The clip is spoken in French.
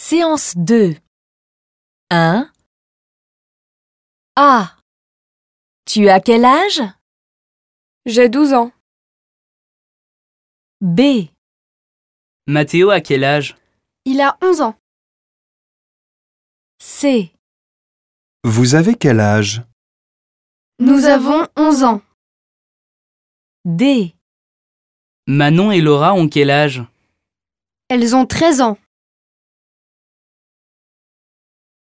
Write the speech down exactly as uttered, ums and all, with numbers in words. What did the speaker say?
Séance deux. un. A. Tu as quel âge? J'ai douze ans. B. Mathéo a quel âge? Il a onze ans. C. Vous avez quel âge? Nous avons onze ans. D. Manon et Laura ont quel âge? Elles ont treize ans.